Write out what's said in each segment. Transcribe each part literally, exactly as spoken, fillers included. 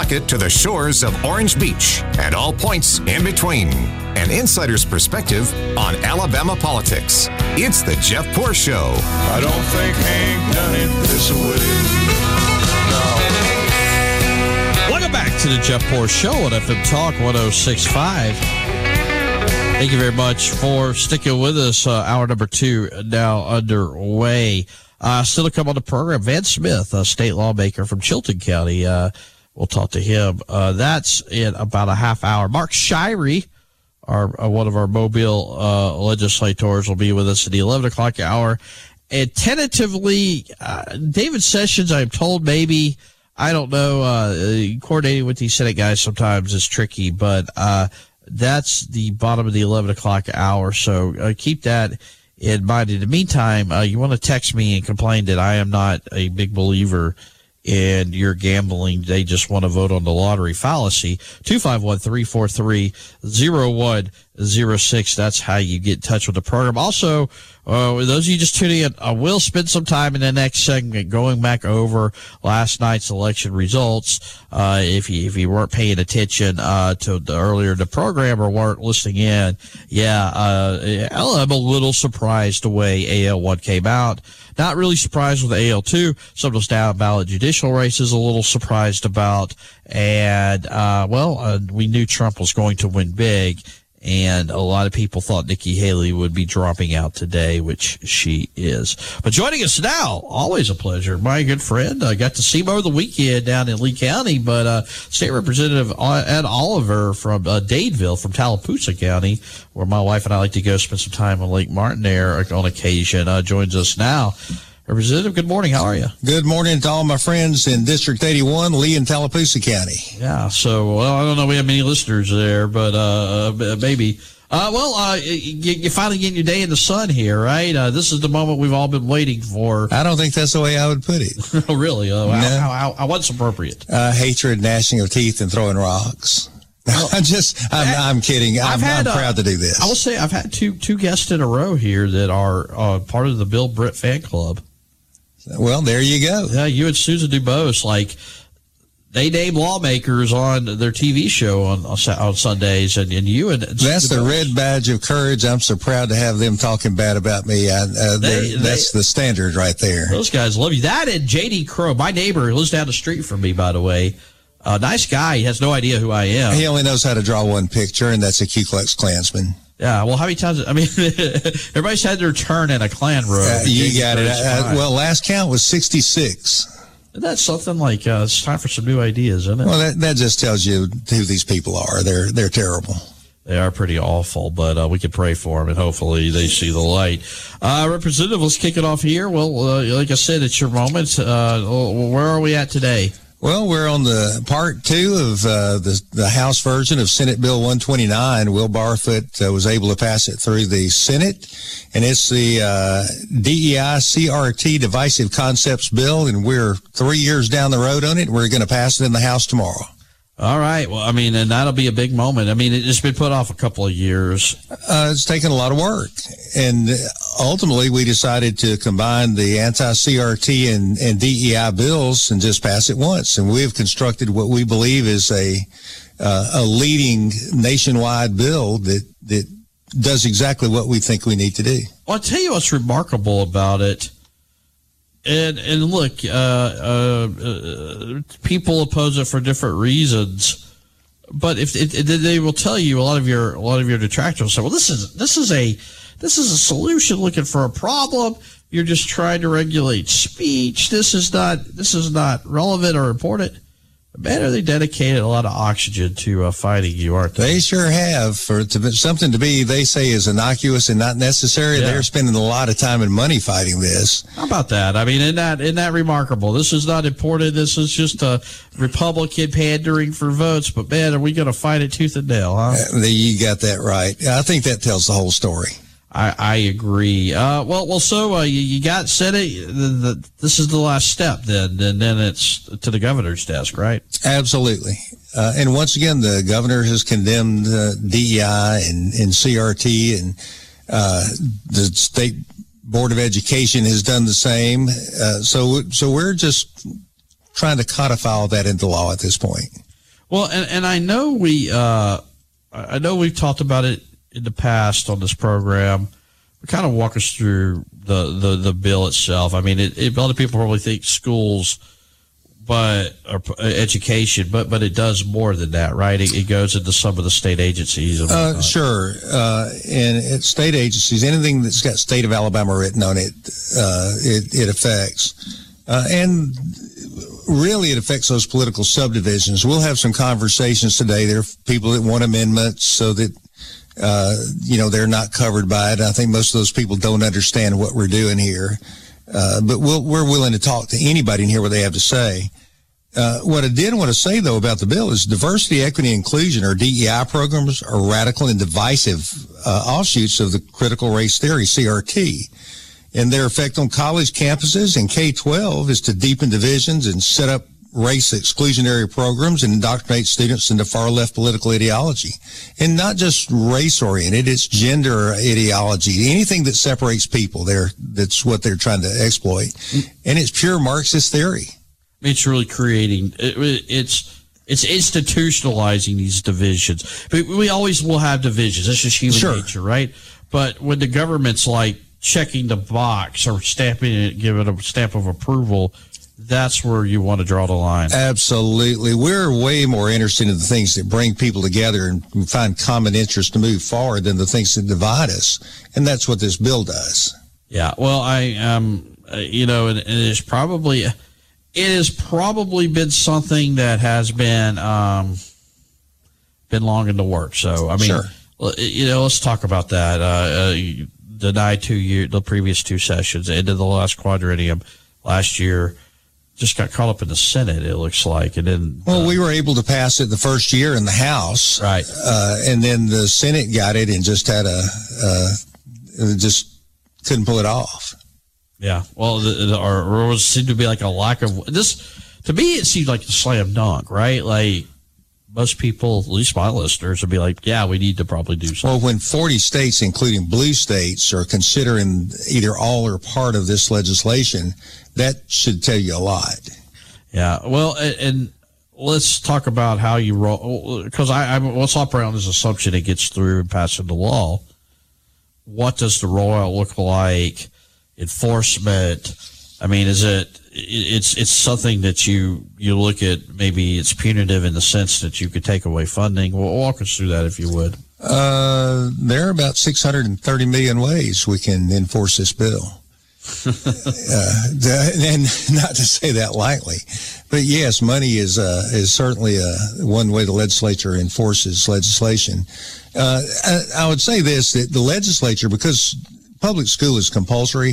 Pawtucket to the shores of Orange Beach and all points in between. An insider's perspective on Alabama politics. It's the Jeff Poor Show. I don't think Hank done it this way. No. Welcome back to the Jeff Poor Show on F M Talk one oh six point five. Thank you very much for sticking with us. Uh, hour number two now underway. Uh, still to come on the program, Van Smith, a state lawmaker from Chilton County. Uh, we'll talk to him. Uh, that's in about a half hour. Mark Shirey, our uh, one of our Mobile uh, legislators, will be with us at the eleven o'clock hour. And tentatively, uh, David Sessions, I'm told, maybe, I don't know, uh, coordinating with these Senate guys sometimes is tricky, but uh, that's the bottom of the eleven o'clock hour. So uh, keep that in mind. In the meantime, uh, you want to text me and complain that I am not a big believer in your gambling. They just want to vote on the lottery fallacy. two five one, three four three, zero one zero six. That's how you get in touch with the program. Also, uh, those of you just tuning in, I will spend some time in the next segment going back over last night's election results. Uh, if you, if you weren't paying attention, uh, to the earlier in the program or weren't listening in, yeah, uh, I'm a little surprised the way A L one came out. Not really surprised with A L two. Some of those down ballot judicial races a little surprised about. And, uh, well, uh, we knew Trump was going to win big. And a lot of people thought Nikki Haley would be dropping out today, which she is. But joining us now, always a pleasure, my good friend. I got to see him over the weekend down in Lee County, but uh, State Representative Ed Oliver from uh, Dadeville, from Tallapoosa County, where my wife and I like to go spend some time on Lake Martin there on occasion, uh, joins us now. Representative, good morning. How are you? Good morning to all my friends in District eighty-one, Lee and Tallapoosa County. Yeah, so, well, I don't know if we have many listeners there, but uh, maybe. Uh, well, uh, you, you finally getting your day in the sun here, right? Uh, this is the moment we've all been waiting for. I don't think that's the way I would put it. Oh, really? Uh, no. how, how, how, what's appropriate? Uh, hatred, gnashing of teeth, and throwing rocks. Well, I'm just, I'm, I'm kidding. I'm, had, I'm proud uh, to do this. I will say I've had two two guests in a row here that are uh, part of the Bill Britt fan club. Well, there you go. Yeah, you and Susan Dubose, like, they name lawmakers on their T V show on on Sundays, and, and you and that's the red badge of courage. I'm so proud to have them talking bad about me. I, uh, they, that's they, the standard right there. Those guys love you. That and J D Crow, my neighbor, who lives down the street from me, by the way. Uh, nice guy. He has no idea who I am. He only knows how to draw one picture, and that's a Ku Klux Klansman. Yeah, well, how many times? I mean, everybody's had their turn in a Klan row. Uh, you got it. Uh, well, last count was sixty-six. Isn't that something like uh, it's time for some new ideas, isn't it? Well, that, that just tells you who these people are. They're they're terrible. They are pretty awful, but uh, we can pray for them, and hopefully they see the light. Uh, Representative, let's kick it off here. Well, uh, like I said, it's your moment. Uh, where are we at today? Well, we're on the part two of uh, the, the House version of Senate Bill one twenty-nine. Will Barfoot uh, was able to pass it through the Senate, and it's the uh, D E I C R T Divisive Concepts Bill, and we're three years down the road on it. We're going to pass it in the House tomorrow. All right. Well, I mean, and that'll be a big moment. I mean, it's been put off a couple of years. Uh, it's taken a lot of work. And ultimately, we decided to combine the anti-C R T and, and D E I bills and just pass it once. And we have constructed what we believe is a uh, a leading nationwide bill that, that does exactly what we think we need to do. Well, I'll tell you what's remarkable about it. And and look, uh, uh, uh, people oppose it for different reasons, but if it, it, they will tell you, a lot of your a lot of your detractors will say, "Well, this is this is a this is a solution looking for a problem. You're just trying to regulate speech. This is not this is not relevant or important." Man, are they dedicated a lot of oxygen to uh, fighting you, aren't they? They sure have. For to, something to be, they say, is innocuous and not necessary. Yeah. They're spending a lot of time and money fighting this. How about that? I mean, isn't that, isn't that remarkable? This is not important. This is just a Republican pandering for votes. But, man, are we going to fight it tooth and nail, huh? Uh, you got that right. I think that tells the whole story. I, I agree. Uh, well, well, so uh, you, you got Senate. The, the, this is the last step, then, and then it's to the governor's desk, right? Absolutely. Uh, and once again, the governor has condemned uh, D E I and, and C R T, and uh, the state board of education has done the same. Uh, so, so we're just trying to codify all that into law at this point. Well, and, and I know we, uh, I know we've talked about it in the past on this program. Kind of walk us through the, the, the bill itself. I mean, it, it, a lot of people probably think schools, but or education, but but it does more than that, right? It, it goes into some of the state agencies. And uh, sure, uh, and at state agencies, anything that's got state of Alabama written on it, uh, it, it affects, uh, and really it affects those political subdivisions. We'll have some conversations today. There are people that want amendments so that. Uh, you know, they're not covered by it. I think most of those people don't understand what we're doing here. Uh, but we'll, we're willing to talk to anybody and hear what they have to say. Uh, what I did want to say, though, about the bill is diversity, equity, and inclusion, or D E I programs, are radical and divisive uh, offshoots of the critical race theory, C R T. And their effect on college campuses and K twelve is to deepen divisions and set up race exclusionary programs and indoctrinate students into far-left political ideology. And not just race-oriented, it's gender ideology. Anything that separates people, there, that's what they're trying to exploit. And it's pure Marxist theory. It's really creating, it, it's it's institutionalizing these divisions. But we always will have divisions. That's just human Sure. nature, right? But when the government's like checking the box or stamping it, giving a stamp of approval, that's where you want to draw the line. Absolutely. We're way more interested in the things that bring people together and find common interest to move forward than the things that divide us. And that's what this bill does. Yeah. Well, I, um, uh, you know, and, and it's probably, it has probably been something that has been, um, been long in the works. So, I mean, Sure. you know, let's talk about that. Uh, uh you denied two year, the previous two sessions, into the last quadrennium last year. Just got caught up in the Senate, it looks like. And then, Well, uh, we were able to pass it the first year in the House. Right. Uh, and then the Senate got it and just had a, uh, just couldn't pull it off. yeah. Well, the, the, or, or it seemed to be like a lack of this. To me, it seemed like a slam dunk, right? Like most people, at least my listeners, would be like, yeah, we need to probably do something. Well, when forty states, including blue states, are considering either all or part of this legislation, that should tell you a lot. Yeah. Well, and, and let's talk about how you roll, because I, I'm, let's operate on this assumption it gets through and passes the law. What does the rollout look like? Enforcement? I mean, is it, it's, it's something that you, you look at, maybe it's punitive in the sense that you could take away funding. Well, walk us through that if you would. Uh, there are about six hundred thirty million ways we can enforce this bill. uh, and not to say that lightly, but yes, money is uh, is certainly uh, one way the legislature enforces legislation. Uh, I, I would say this, that the legislature, because public school is compulsory,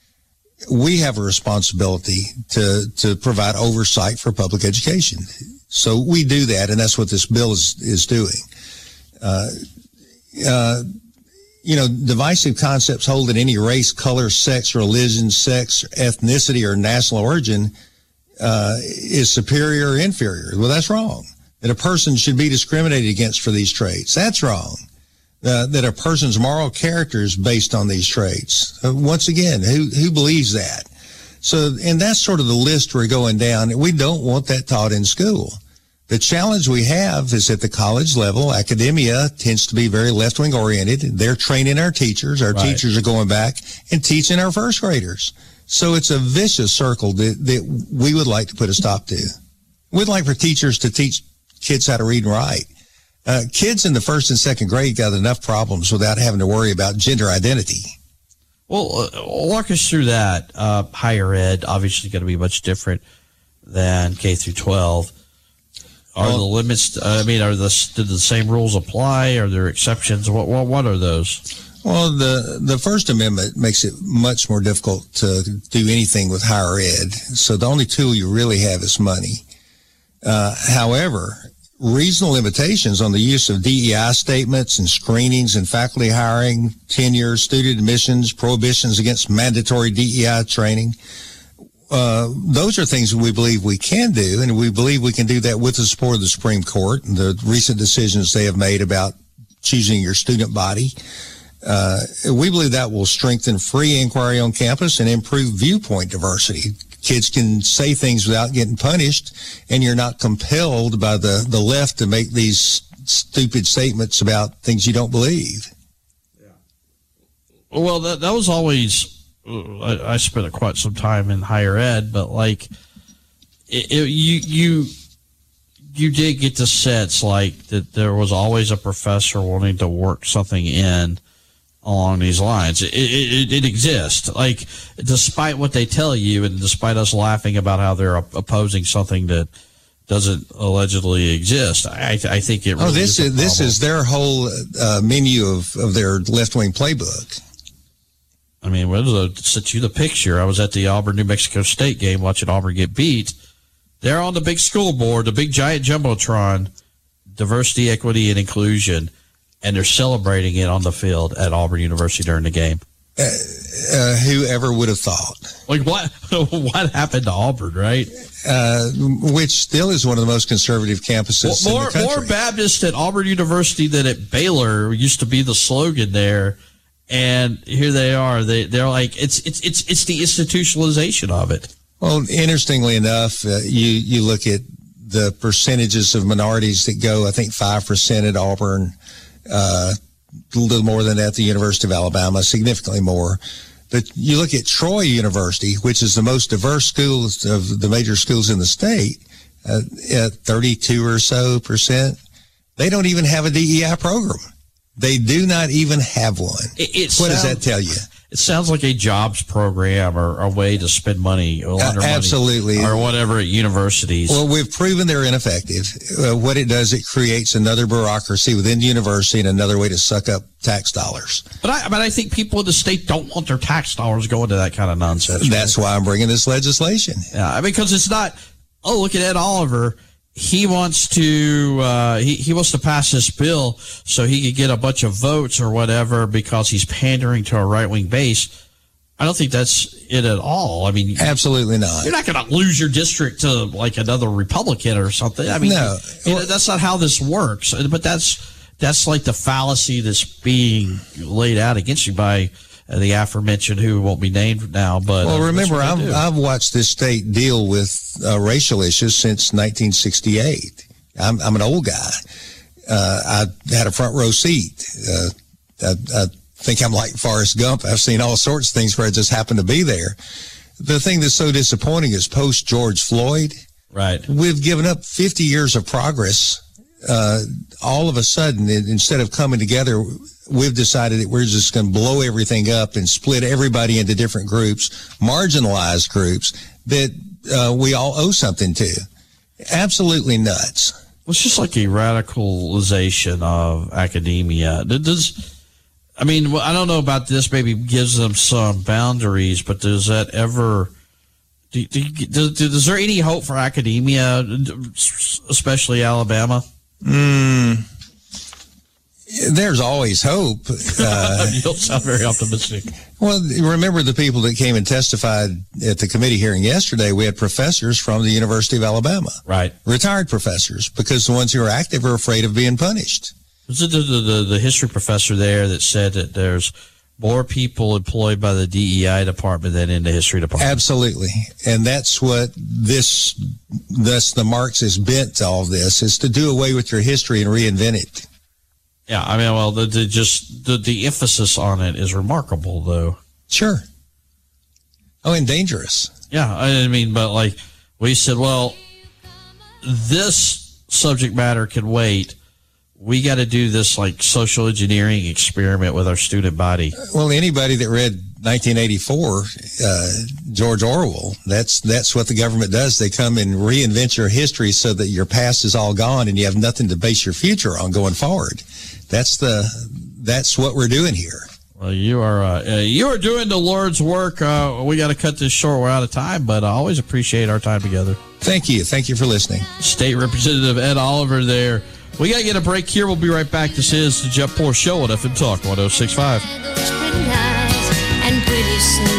we have a responsibility to, to provide oversight for public education. So we do that, and that's what this bill is, is doing. Uh, uh, you know, divisive concepts holding any race, color, sex, religion, sex, ethnicity, or national origin uh, is superior or inferior. Well, that's wrong. That a person should be discriminated against for these traits. That's wrong. Uh, that a person's moral character is based on these traits. Uh, once again, who who believes that? So, and that's sort of the list we're going down. We don't want that taught in school. The challenge we have is at the college level, academia tends to be very left-wing oriented. They're training our teachers. Our Right. teachers are going back and teaching our first graders. So it's a vicious circle that, that we would like to put a stop to. We'd like for teachers to teach kids how to read and write. Uh, kids in the first and second grade got enough problems without having to worry about gender identity. Well, uh, walk us through that. Uh, higher ed, obviously going to be much different than K through twelve. Are Well, the limits, I mean, are the, do the same rules apply? Are there exceptions? What, what, what are those? Well, the, the First Amendment makes it much more difficult to do anything with higher ed. So the only tool you really have is money. Uh, however, reasonable limitations on the use of D E I statements and screenings and faculty hiring, tenure, student admissions, prohibitions against mandatory D E I training, uh, those are things that we believe we can do, and we believe we can do that with the support of the Supreme Court and the recent decisions they have made about choosing your student body. Uh, we believe that will strengthen free inquiry on campus and improve viewpoint diversity. kids can say things without getting punished, and you're not compelled by the, the left to make these stupid statements about things you don't believe. Yeah. Well, that, that was always, I, I spent quite some time in higher ed, but like, it, it, you, you, you did get the sense like that there was always a professor wanting to work something in along these lines. It, it, it exists. Like, despite what they tell you, and despite us laughing about how they're opposing something that doesn't allegedly exist, I, I think it. Really oh, this is, is this is their whole uh, menu of, of their left wing playbook. I mean, well, to sent you the picture. I was at the Auburn New Mexico State game watching Auburn get beat. They're on the big school board, the big giant jumbotron, diversity, equity, and inclusion, and they're celebrating it on the field at Auburn University during the game. Uh, uh, whoever would have thought? Like, what what happened to Auburn, right? Uh, which still is one of the most conservative campuses well, more, in the country. More Baptist at Auburn University than at Baylor used to be the slogan there, and here they are. They they're like it's it's it's it's the institutionalization of it. Well, interestingly enough, uh, you you look at the percentages of minorities that go. I think five percent at Auburn. Uh, a little more than at the University of Alabama, significantly more. But you look at Troy University, which is the most diverse school of the major schools in the state, uh, at thirty-two or so percent. They don't even have a D E I program. They do not even have one. It, it what sounds, does that tell you? It sounds like a jobs program or a way to spend money, or uh, absolutely, money, or whatever at universities. Well, we've proven they're ineffective. Uh, what it does, it creates another bureaucracy within the university and another way to suck up tax dollars. But I, but I think people in the state don't want their tax dollars going to that kind of nonsense. That's right? Why I'm bringing this legislation. Yeah, because it's not. Oh, look at Ed Oliver. He wants to uh, he, he wants to pass this bill so he could get a bunch of votes or whatever because he's pandering to a right-wing base. I don't think that's it at all. I mean, absolutely not. You're not going to lose your district to like another Republican or something. I mean, no. You know, that's not how this works. But that's that's like the fallacy that's being laid out against you by Uh, the aforementioned who won't be named now. But well, uh, remember, I've, I've watched this state deal with uh, racial issues since nineteen sixty-eight. I'm, I'm an old guy. Uh, I had a front row seat. Uh, I, I think I'm like Forrest Gump. I've seen all sorts of things where I just happened to be there. The thing that's so disappointing is post George Floyd. Right. We've given up fifty years of progress. Uh, all of a sudden, instead of coming together, we've decided that we're just going to blow everything up and split everybody into different groups, marginalized groups that uh, we all owe something to. Absolutely nuts. Well, it's just like a radicalization of academia. Does I mean, I don't know about this. Maybe gives them some boundaries, but does that ever? Do, do, does, is there any hope for academia, especially Alabama? Mm. There's always hope. Uh, you don't sound very optimistic. Well, remember the people that came and testified at the committee hearing yesterday? We had professors from the University of Alabama. Right. Retired professors, because the ones who are active are afraid of being punished. Was it the, the, the history professor there that said that there's more people employed by the D E I department than in the history department? Absolutely. And that's what this, thus the Marxist bent to all this, is to do away with your history and reinvent it. Yeah, I mean, well, the, the just the, the emphasis on it is remarkable, though. Sure. Oh, and dangerous. Yeah, I mean, but like we said, well, this subject matter can wait. We got to do this like social engineering experiment with our student body. Well, anybody that read nineteen eighty-four, uh, George Orwell, that's that's what the government does. They come and reinvent your history so that your past is all gone and you have nothing to base your future on going forward. That's the that's what we're doing here. Well, you are uh, uh, you are doing the Lord's work. Uh, we got to cut this short. We're out of time, but I always appreciate our time together. Thank you. Thank you for listening. State Representative Ed Oliver there. We got to get a break here. We'll be right back. This is the Jeff Poor Show on F M Talk one oh six point five. And pretty soon